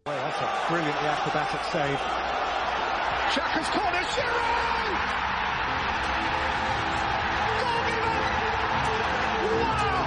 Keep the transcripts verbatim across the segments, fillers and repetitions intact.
Well, that's a brilliantly acrobatic save. Xhaka's corner, Giroud! Wow!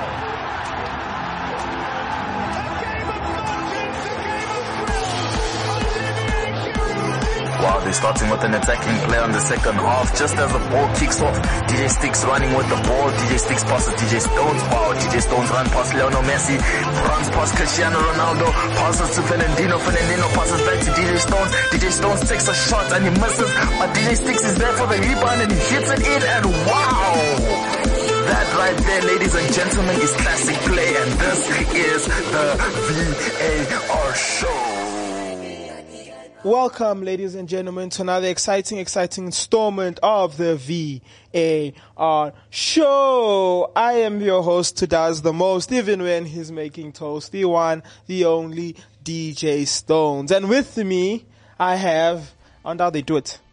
A game of margins, a game of thrills. Olivier Giroud. Wow, they're starting with an attacking play on the second half. Just as the ball kicks off, D J Sticks running with the ball. D J Sticks passes D J Stones. Wow, D J Stones run past Lionel Messi. Runs past Cristiano Ronaldo. Passes to Fernandinho. Fernandinho passes back to D J Stones. D J Stones takes a shot and he misses. But D J Sticks is there for the rebound and he hits it in, and wow! That right there, ladies and gentlemen, is classic play, and this is the V A R show. Welcome, ladies and gentlemen, to another exciting, exciting installment of the V A R show. I am your host who does the most, even when he's making toast, the one, the only D J Stones. And with me, I have, I wonder how they do it.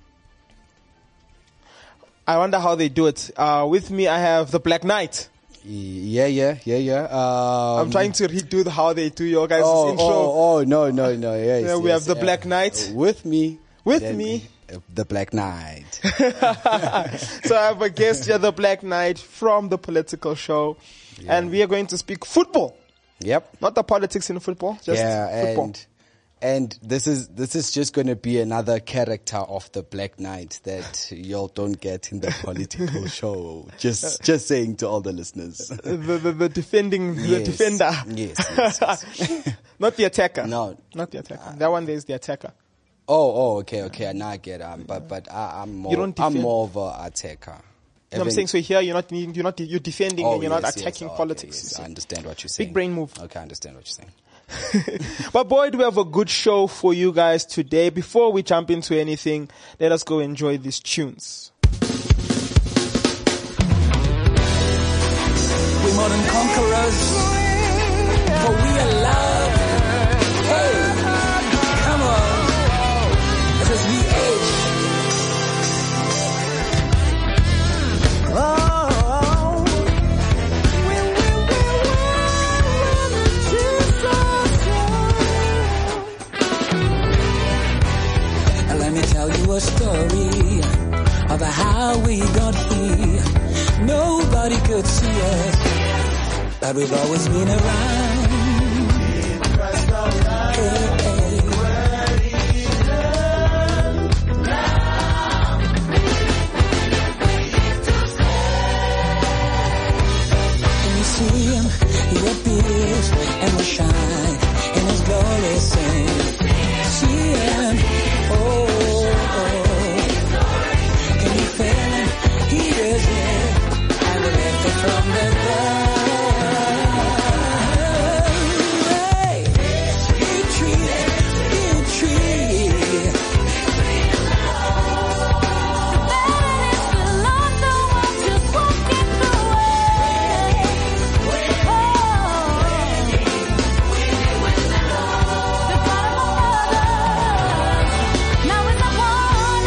I wonder how they do it. Uh, with me, I have the Black Knight. Yeah, yeah, yeah, yeah. Um, I'm trying to redo the, how they do your guys' oh, intro. Oh, oh, no, no, no. Yes, yeah, we yes, have the uh, Black Knight. With me. With then, me. Uh, the Black Knight. So I have a guest here, the Black Knight from the Political Show. Yeah. And we are going to speak football. Yep. Not the politics in football, just yeah, football. And, and this is, this is just going to be another character of the Black Knight that y'all don't get in the Political Show. Just, just saying to all the listeners. The, the, the defending, yes. the defender. Yes, yes, yes. Not the attacker. No. Not the attacker. That one there is the attacker. Oh, oh, okay, okay. Now I get um, but but I, I'm more, You don't defend. I'm more of a attacker. No, I'm saying so here you're not you're not you're defending oh, and you're yes, not attacking yes, oh, politics. Okay, yes, I understand what you're saying. Big brain move. Okay, I understand what you're saying. But boy, do we have a good show for you guys today. Before we jump into anything, let us go enjoy these tunes. We're more than conquerors, for we are loved. Hey, come on, because we age. Oh. Let me tell you a story about how we got here. Nobody could see us, but we've always been around. Hey, hey. When you see him, he appears and will shine in his glory. Sing, see him, oh. From the hey, victory, victory. The Lord, the one just walking the way. Oh, with the Lord, the God of our fathers, now is upon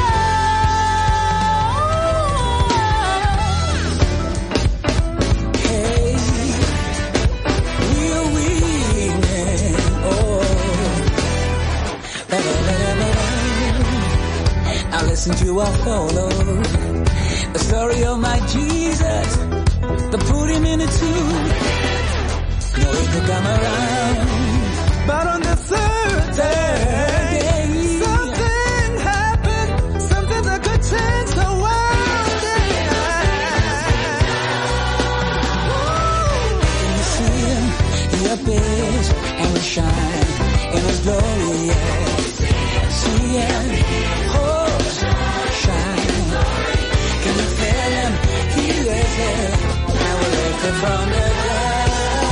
listen to our follow the story of my Jesus. They put him in a tomb, know he could come around, but on the third day, something happened, something that could change the world. Can you see him? He appears and will shine in his glory. Yeah. See him. From the dead.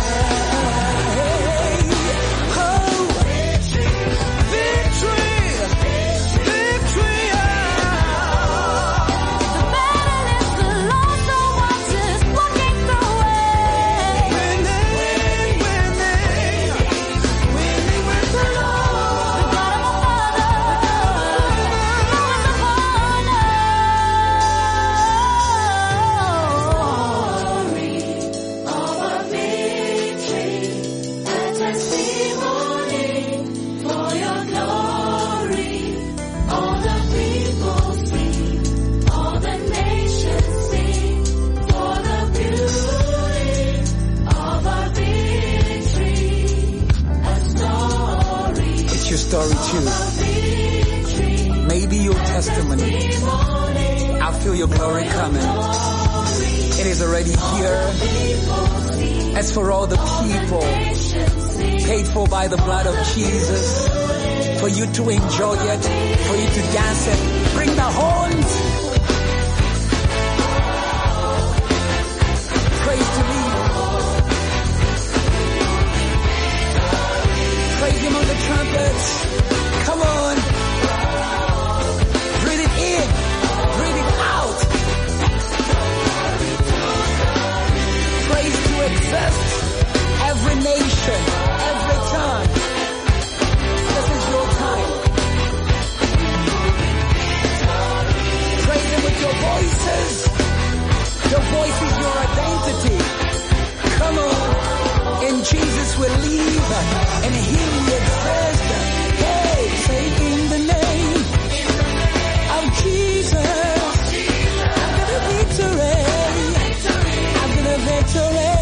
Oh, victory, victory, victory. The battle is the Lord, so watch us walking the way. Winning, winning, winning with the Lord, the God of our fathers, who is upon us. your story too. Maybe your testimony. I feel your glory coming. It is already here. As for all the people paid for by the blood of Jesus, for you to enjoy it, for you to dance it, bring the horns. Praise to me. Praise him on the trumpets. Come on. Breathe it in. Breathe it out. Praise to exist. Every nation, every tongue. This is your time. Praise him with your voices. Your voice is your identity. Come on. In Jesus we live, and He exists. Hey, say in the name of Jesus, I've got a victory. I've got a victory.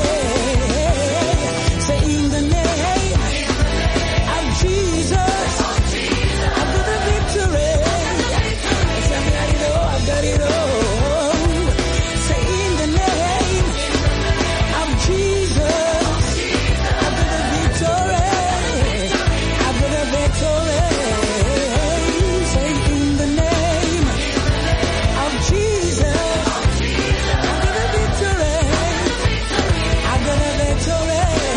Say in the name of Jesus, I've got a victory. Say I've got it all, I've got it all. Say in the name of Jesus, I've got a victory. I've got a victory. Say in the name of Jesus, I've got a victory. I've got a victory.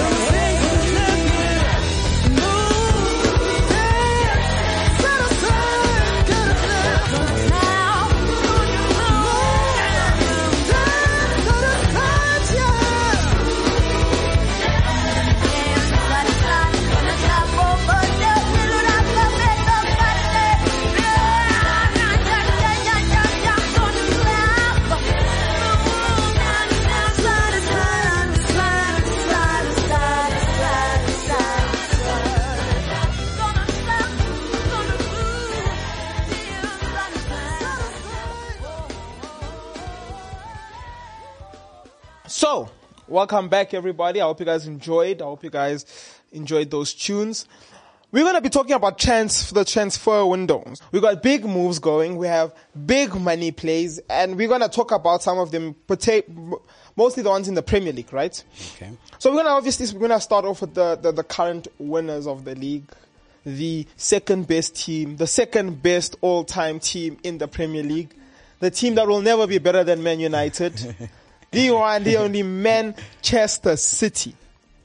So, welcome back, everybody. I hope you guys enjoyed. I hope you guys enjoyed those tunes. We're going to be talking about trans- the transfer windows. We got big moves going. We have big money plays, and we're going to talk about some of them, mostly the ones in the Premier League, right? Okay. So we're going to obviously we're going to start off with the, the the current winners of the league, the second best team, the second best all-time team in the Premier League, the team that will never be better than Man United. The one, the only Manchester City.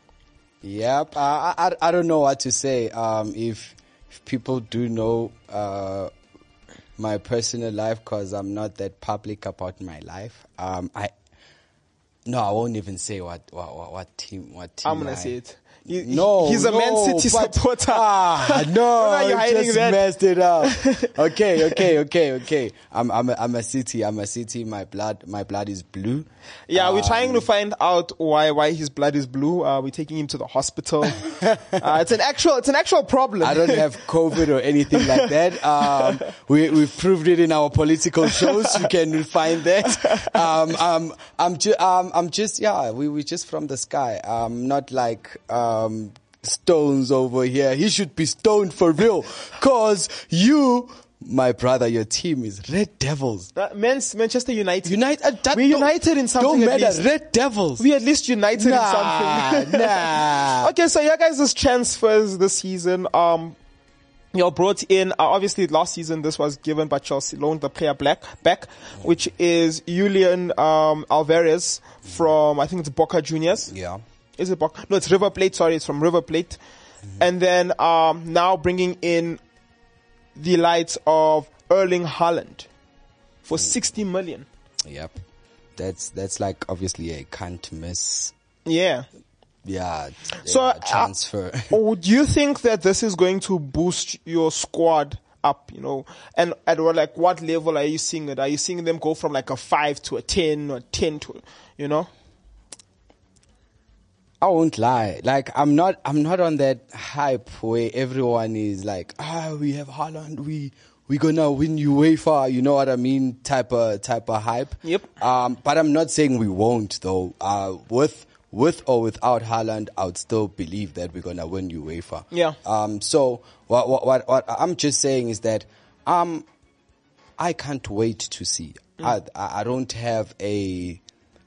Yep. I, I, I don't know what to say. Um, if, if people do know, uh, my personal life, cause I'm not that public about my life. Um, I, no, I won't even say what, what, what, what team, what team. I'm gonna I, say it. He, No, he's a no, Man City but- supporter. Ah, no, Why are you you hiding just that? messed it up. Okay, okay, okay, okay. I'm, I'm, a, I'm a City. I'm a City. My blood, my blood is blue. Yeah, we're trying Um, to find out why why his blood is blue. Uh, we're taking him to the hospital. uh, it's an actual it's an actual problem. I don't have COVID or anything like that. Um, we we've proved it in our political shows. You can find that. Um, um, I'm just, um, I'm just, yeah. We we just from the sky. Um, not like um. Stones over here. He should be stoned for real. Cause you, my brother, your team is Red Devils. Uh, Man's, Manchester United. United. Uh, that We're don't- united in something. Don't at matter. least. Red Devils. We at least united nah, in something. nah. Okay, so yeah, guys, this transfers this season. Um, you brought in, uh, obviously last season this was given by Chelsea, loaned the player black back, which is Julian um, Alvarez from, I think it's Boca Juniors. Yeah. Is it Boca? No, it's River Plate. Sorry, it's from River Plate. Mm-hmm. And then um, now bringing in the likes of Erling Haaland for sixty million. Yep. That's that's like obviously a can't miss. Yeah. Yeah. So, uh, uh, transfer. Would you think that this is going to boost your squad up, you know? And at what, like what level are you seeing it? Are you seeing them go from like a five to a ten or ten to, you know? I won't lie. Like I'm not, I'm not on that hype where everyone is like, ah, we have Haaland, we we gonna win UEFA. You know what I mean? Type of type of hype. Yep. Um, but I'm not saying we won't though. Uh, with with or without Haaland, I would still believe that we're gonna win UEFA. Yeah. Um. So what what what, what I'm just saying is that um, I can't wait to see. Mm. I I don't have a.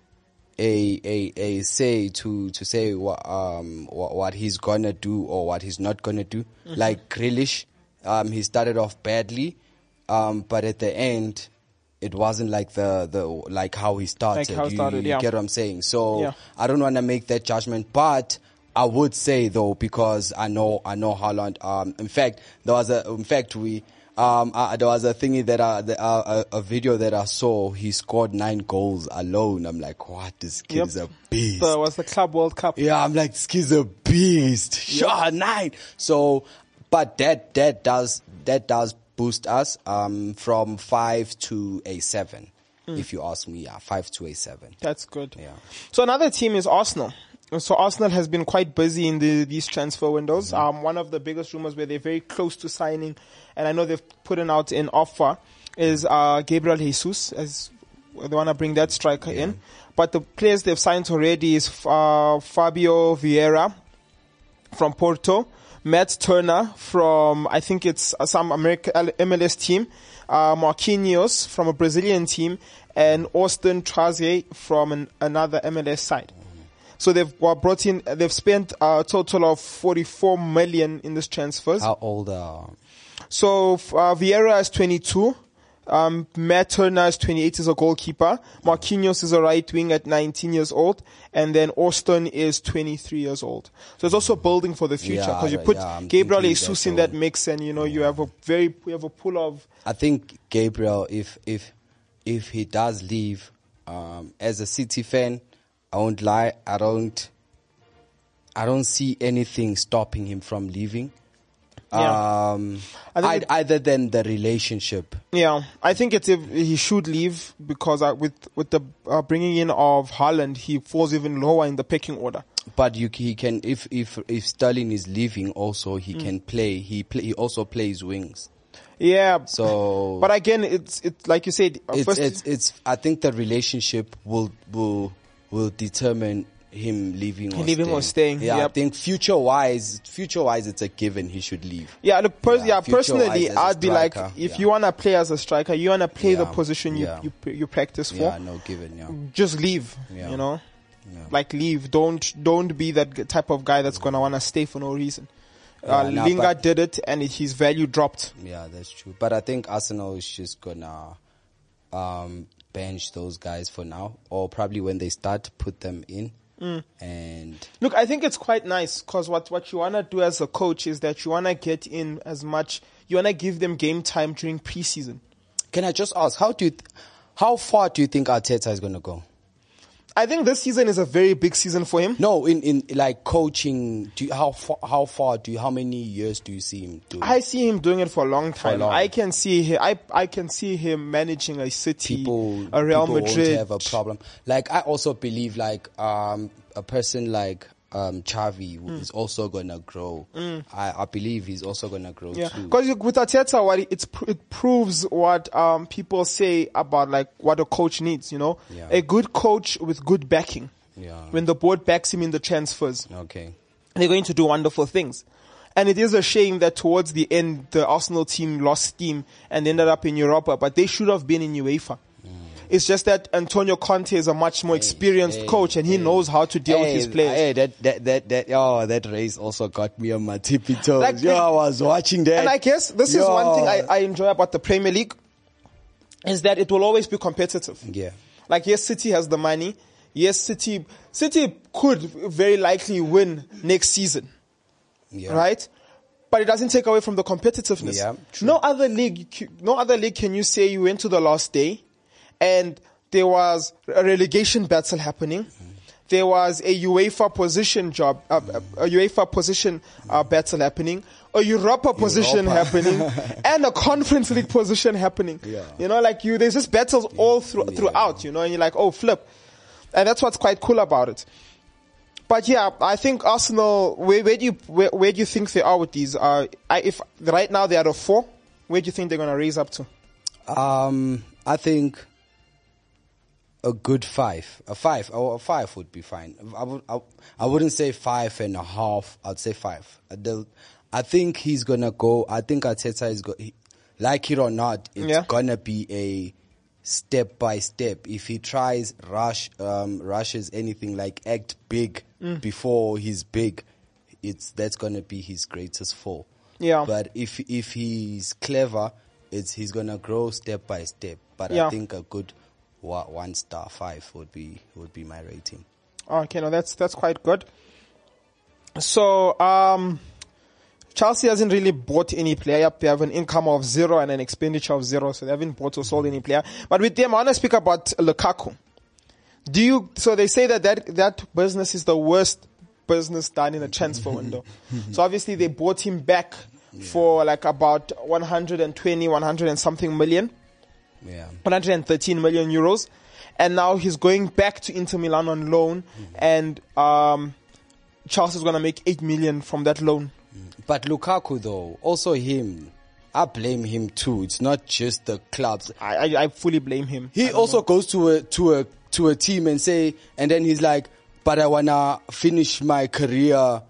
A, a a say to to say what um what, what he's gonna do or what he's not gonna do. Mm-hmm. Like Grealish, um he started off badly, um but at the end it wasn't like the the like how he started. Like how you, started, you yeah. get what I'm saying? So Yeah. I don't want to make that judgment, but I would say though, because I know I know Haaland. Um, in fact, there was a in fact we. Um, uh, there was a thingy that I, the, uh, a, a video that I saw. He scored nine goals alone. I'm like, what? This kid Yep. is a beast. So it was the Club World Cup. Yeah, I'm like, this kid's a beast. Sure, nine. So, but that that does that does boost us um from five to a seven. Mm. If you ask me, yeah, five to a seven. That's good. Yeah. So another team is Arsenal. So Arsenal has been quite busy in the, these transfer windows. Mm-hmm. Um, one of the biggest rumors where they're very close to signing, and I know they've put it out an offer, is uh, Gabriel Jesus, as they want to bring that striker yeah. in. But the players they've signed already is uh, Fabio Vieira from Porto, Matt Turner from, I think it's uh, some American M L S team, uh, Marquinhos from a Brazilian team, and Austin Trazier from an, another M L S side. So they've uh, brought in, they've spent a total of forty-four million in this transfers. How old are? So uh, Vieira is twenty-two. Um, Matt Turner is twenty-eight, is a goalkeeper. Marquinhos is a right wing at nineteen years old. And then Austin is twenty-three years old. So it's also building for the future, because Yeah, you put yeah, Gabriel thinking Jesus that in that too. mix, and you know, you have a very, you have a pool of, I think Gabriel, if if if he does leave, um, as a City fan, I won't lie, I don't, I don't see anything stopping him from leaving. Yeah. Um, I think I, it- other than the relationship. yeah, I think it's if he should leave, because uh, with, with the uh, bringing in of Haaland, he falls even lower in the pecking order. But you, he can, if if if Sterling is leaving, also he Mm. can play. He play. He also plays wings. Yeah. So, But again, it's, it's like you said, uh, it's, first, it's it's I think the relationship will will will determine him leaving or Leaving staying. or staying, Yeah, yep. I think future wise, future wise, it's a given he should leave. yeah, look, pers- Yeah, yeah, future-wise personally, as a I'd be like, striker, if yeah. you want to play as a striker, you want to play the Yeah, position you, yeah. you, you practice for, Yeah, no given. Yeah, just leave, Yeah. you know? Yeah. Like leave. Don't, don't be that g- type of guy that's going to want to stay for no reason. Yeah, uh, nah, Lingard but- did it, and it, his value dropped. yeah, that's true. But I think Arsenal is just gonna um, bench those guys for now, or probably when they start, put them in. Mm. And Look, I think it's quite nice, because what, what you want to do as a coach is that you want to get in as much, you want to give them game time during preseason. can I just ask, how do you, th- how far do you think Arteta is gonna go? I think this season is a very big season for him. No, in, in like coaching, do you, how far, how far do you, how many years do you see him doing? I see him doing it for a long time. long. I can see him, I I can see him managing a City, people, a Real people Madrid. won't have a problem. Like, I also believe like, um, a person like, um, Xavi who Mm. is also gonna grow. I, I believe he's also gonna grow Yeah, too. because with Arteta, what it, it's, pr- it proves what um people say about like what a coach needs. You know, Yeah. a good coach with good backing. Yeah. When the board backs him in the transfers, Okay. they're going to do wonderful things. And it is a shame that towards the end, the Arsenal team lost steam and ended up in Europa, but they should have been in UEFA. It's just that Antonio Conte is a much more experienced hey, coach, and he hey. knows how to deal with Hey, his players. Hey, that, that, that, that, oh, that race also got me on my tippy toes. Like, Yo, I was watching that. And I guess this is Yo. one thing I, I enjoy about the Premier League, is that it will always be competitive. Yeah. Like, yes, City has the money. Yes, City, City could very likely win next season. Yeah. Right? But it doesn't take away from the competitiveness. Yeah, true. No other league, no other league can you say you went to the last day and there was a relegation battle happening. There was a UEFA position job, uh, a UEFA position uh, battle happening, a Europa position happening, and a Conference League position happening. Yeah. You know, like you, there's just battles all through, throughout, you know, and you're like, oh, flip. And that's what's quite cool about it. But yeah, I think Arsenal, where, where do you, where, where do you think they are with these? Uh, I, if right now they are at a four, where do you think they're going to raise up to? Um, I think a good five. A five. Or a five would be fine. I would. I, I wouldn't say five and a half. I'd say five. The, I think he's gonna go. I think Arteta is go. He, like it or not, it's Yeah. gonna be a step by step. If he tries rush, um, rushes anything like act big Mm. before he's big, it's that's gonna be his greatest fall. Yeah. But if if he's clever, it's he's gonna grow step by step. But Yeah. I think a good wa- one star five would be would be my rating. Okay, no, that's that's quite good. So, um, Chelsea hasn't really bought any player. They have an income of zero and an expenditure of zero, so they haven't bought or sold any player. But with them, I want to speak about Lukaku. Do you? So they say that that, that business is the worst business done in a transfer window. So obviously they bought him back for like about one hundred twenty, one hundred and something million. Yeah. one hundred thirteen million euros, and now he's going back to Inter Milan on loan, and um, Chelsea's going to make eight million from that loan. But Lukaku though, also him, I blame him too. It's not just the clubs. I, I, I fully blame him. He also goes to a to a to a team and say, and then he's like, "But I wanna finish my career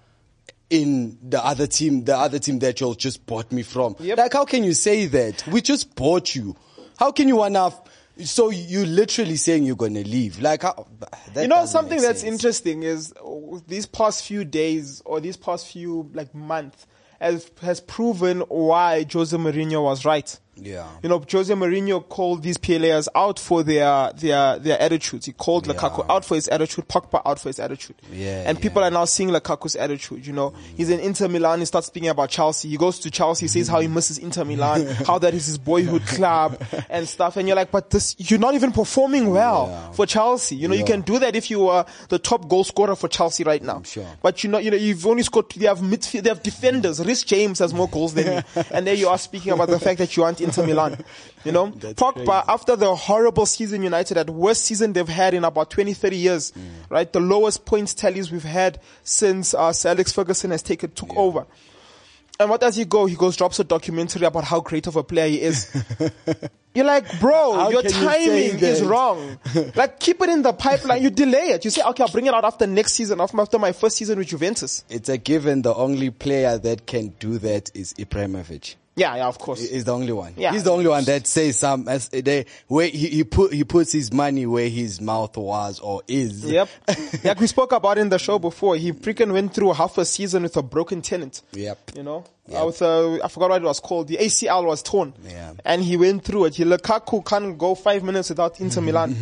in the other team, the other team that you just bought me from." Yep. Like, how can you say that? We just bought you. How can you wanna? So you literally saying you're gonna leave? Like, how? That You know, doesn't something make that's sense. interesting is uh, these past few days or these past few like months has has proven why Jose Mourinho was right. Yeah. You know, Jose Mourinho called these players out for their their their attitudes. He called Lukaku Yeah. out for his attitude, Pogba out for his attitude. Yeah, and people yeah. are now seeing Lukaku's attitude. You know, he's in Inter Milan. He starts speaking about Chelsea. He goes to Chelsea, says how he misses Inter Milan, how that is his boyhood club and stuff. And you're like, but this, you're not even performing well Yeah. for Chelsea. You know, you Yeah. can do that if you are the top goal scorer for Chelsea right now. Sure. But you know, you know, you've only scored. They have midfield. They have defenders. Rhys James has more goals than you, and there you are speaking about the fact that you aren't Inter Milan. You know, Pogba, after the horrible season United had, worst season they've had in about twenty, thirty years, Mm. right? The lowest points tallies we've had since uh, Sir Alex Ferguson has taken took over. And what does he go? He goes, drops a documentary about how great of a player he is. You're like, bro, How your can you say timing is that? wrong. Like, keep it in the pipeline. You delay it. You say, okay, I'll bring it out after next season, after after my first season with Juventus. It's a given. The only player that can do that is Ibrahimovic. Yeah, yeah, of course. He's the only one. Yeah. He's the only one that says some as they where he, he put he puts his money where his mouth was or is. Yep. Like we spoke about in the show before, he freaking went through half a season with a broken tendon. Yep. You know, Yep. uh, with uh, I forgot what it was called. The A C L was torn. Yeah. And he went through it. He, Lukaku can't go five minutes without Inter Milan.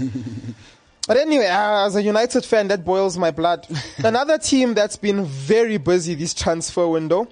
But anyway, uh, as a United fan, that boils my blood. Another team that's been very busy this transfer window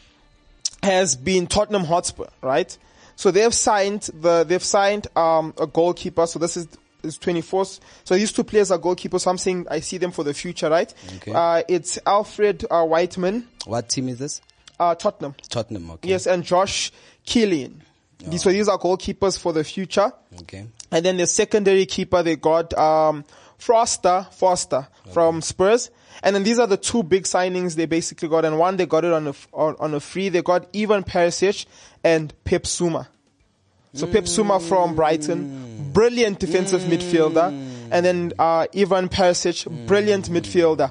has been Tottenham Hotspur, right? So they've signed the they've signed um a goalkeeper. So this is is twenty-fourth. So these two players are goalkeepers. So I'm saying I see them for the future, right? Okay. Uh, it's Alfred uh, Whiteman, What team is this? uh, Tottenham. Tottenham. Okay. Yes, and Josh Keelan. These, so these are goalkeepers for the future. Okay. And then the secondary keeper, they got um, Foster, Foster from Spurs. And then these are the two big signings they basically got. And one, they got it on a, f- on, on a free. They got Ivan Perisic and Pep Suma. So Pep Suma from Brighton, brilliant defensive midfielder. And then uh, Ivan Perisic, brilliant midfielder.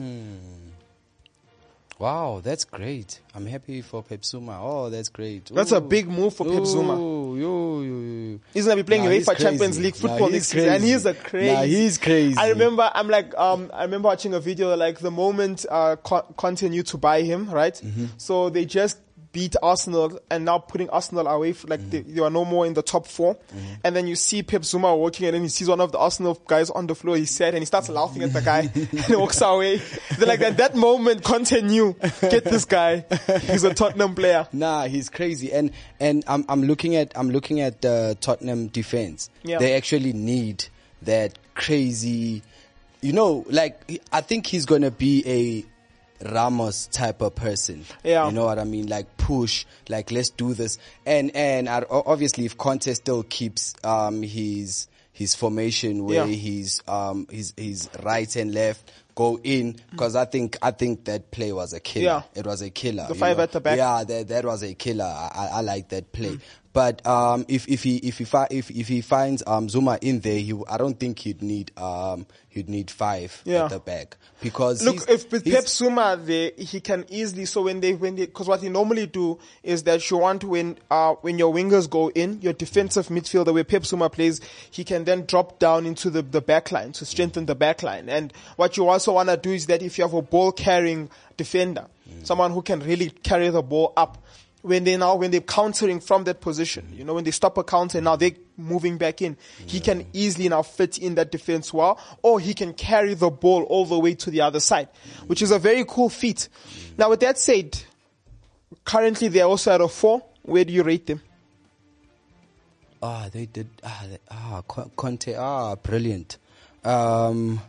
Wow, that's great. I'm happy for Pep Suma. Oh, that's great. That's a Ooh. big move for Pep Zuma. Ooh, yo, yo, yo. He's gonna be playing Nah, he's UEFA Champions crazy. League Nah, football he's next season, and crazy. he's a crazy. Nah, he's crazy. I remember, I'm like, um, I remember watching a video like the moment uh, Con- continue to buy him, right? Mm-hmm. So they just beat Arsenal and now putting Arsenal away, f- like Mm-hmm. they, they are no more in the top four. And then you see Pep Zuma walking, and then he sees one of the Arsenal guys on the floor. He's sad, and he starts laughing at the guy, and he walks away. They're like, at that moment, continue, get this guy. He's a Tottenham player. Nah, he's crazy. And and I'm I'm looking at I'm looking at the Tottenham defense. Yeah. They actually need that crazy, you know, like I think he's gonna be a Ramos type of person. Yeah. You know what I mean? Like push, like let's do this. And and I- obviously if Conte still keeps um his his formation where Yeah. he's um he's he's right and left go in, because I think I think that play was a killer. Yeah. It was a killer. The you five know. at the back. Yeah, that that was a killer. I, I, I like that play. Mm. But um, if if he if he fi- if if he finds um Zuma in there, he I don't think he'd need um he'd need five Yeah. at the back, because Look, he's- if with he's- Pep Zuma there, he can easily. So when they when they because what he normally do is that you want when uh when your wingers go in, your defensive midfielder where Pep Zuma plays, he can then drop down into the the back line to strengthen the back line. And what you also want to do is that if you have a ball carrying defender, mm. someone who can really carry the ball up. When they now, when they're countering from that position, you know, when they stop a counter, now they're moving back in. Yeah. He can easily now fit in that defense well, or he can carry the ball all the way to the other side, mm. which is a very cool feat. Mm. Now, with that said, currently they're also at a four. Where do you rate them? Ah, they did. Ah, they, ah, Conte. Ah, brilliant. Um.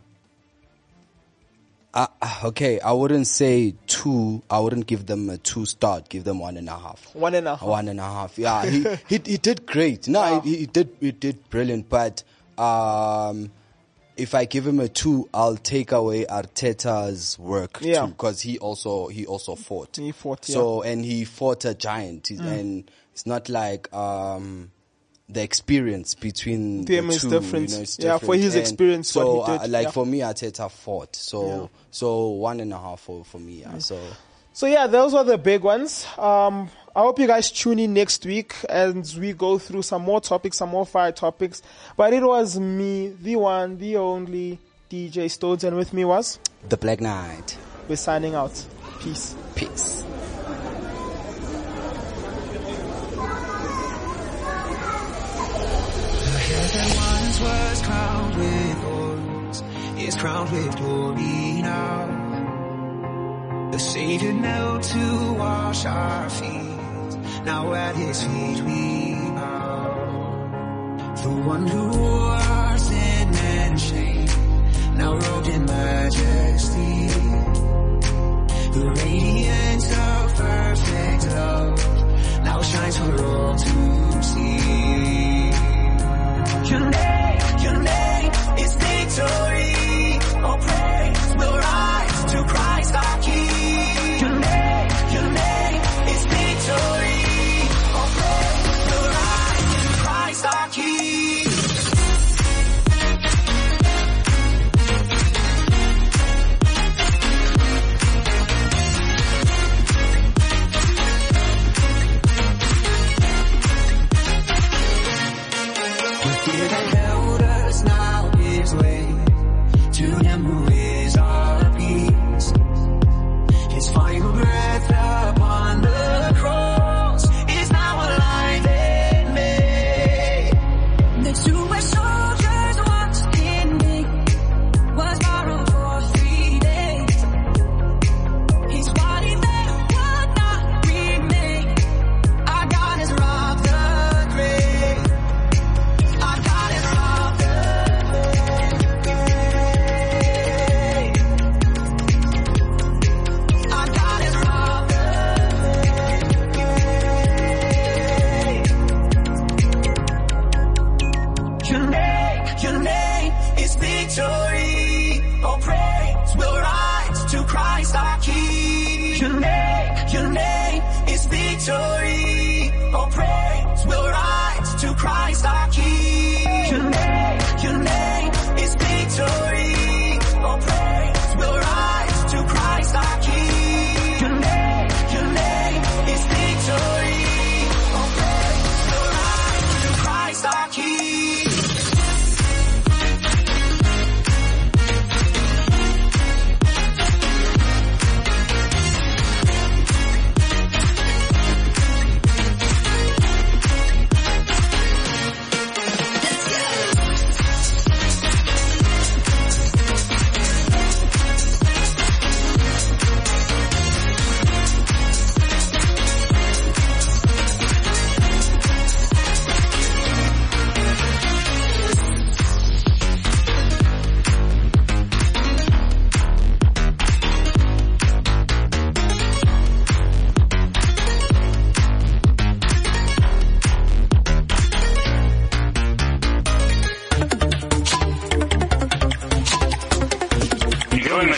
Uh, okay, I wouldn't say two. I wouldn't give them a two star. Give them one and a half. One and a half. One and a half. Yeah, he he, he did great. No, Wow. he, he did he did brilliant. But um, if I give him a two, I'll take away Arteta's work. Yeah. Because he also he also fought. He fought. Yeah. So and he fought a giant, mm. and it's not like um. the experience between them the is two, different. You know, it's Yeah, different. for his And experience, so what he did. uh, like yeah. for me, Arteta fought. So Yeah. so one and a half for for me. Yeah. So So yeah, those are the big ones. Um, I hope you guys tune in next week as we go through some more topics, some more fire topics. But it was me, the one, the only D J Stones, and with me was the Black Knight. we're signing out. Peace. Peace. That once was crowned with thorns is crowned with glory now. The Savior knelt to wash our feet. Now at His feet we bow. The one who wore our sin and shame, now robed in majesty. The radiance of perfect love now shines for all to see. Your name, your name is victory. Oh, praise will rise to Christ our King. Your name, your name is victory. Oh, praise will rise to Christ our King.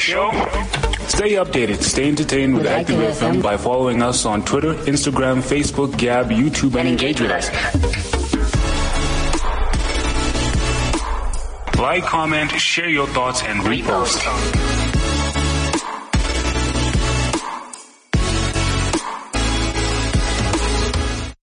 show? Stay updated, stay entertained with Active F M by following us on Twitter, Instagram, Facebook, Gab, YouTube, and engage with us. Like, comment, share your thoughts, and repost.